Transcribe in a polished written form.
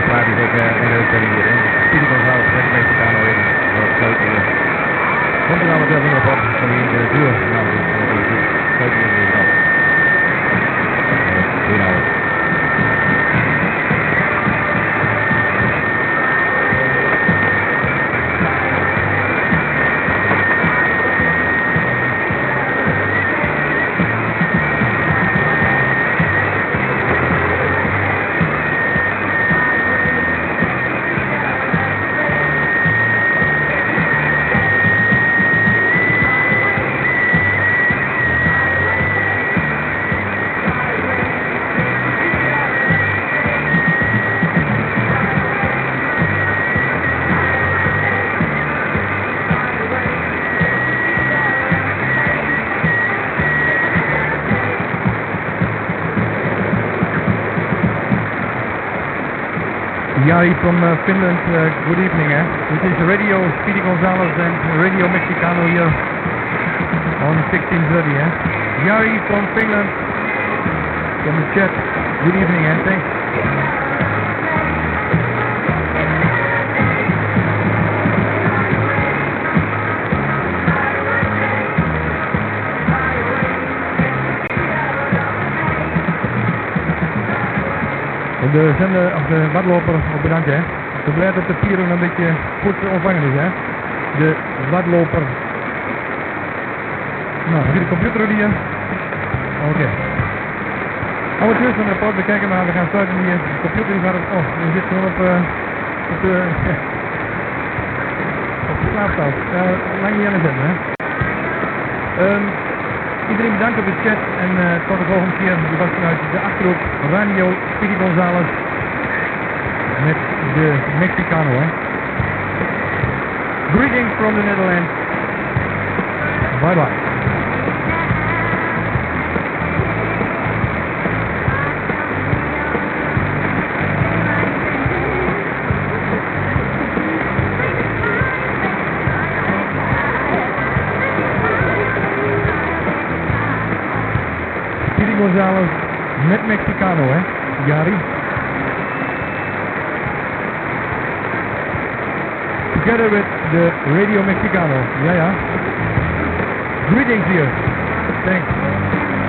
plaat is ook in de uitzending hier. Speedy Gonzales met Mexicano in. Komt er nou wat even op van die de duur. Nou, dat is goed. Kijk hier weer af. Inhouden. Yari from Finland, good evening. This is Radio Speedy Gonzales and Radio Mexicano here on 1630. Yari from Finland, from the chat, good evening and thanks. De zender, of de wadloper, ook bedankt hè. Ik ben blij dat de Pieren een beetje goed ontvangen is hè. De wadloper. Nou, heb je de computer hier? Oké. Amateurs van de rapport bekijken, maar we gaan starten hier. De computer die gaat oh, die zit gewoon op de slaaptafel. Lang niet aan de zender hè. Iedereen bedankt op de chat en tot de volgende keer. Je was vanuit de Achterhoek Radio Speedy Gonzales met de Mexicano. Greetings from the Netherlands. Bye bye. Gonzales met Mexicano, Yari. Together with the Radio Mexicano. Ja. Greetings here. Thanks.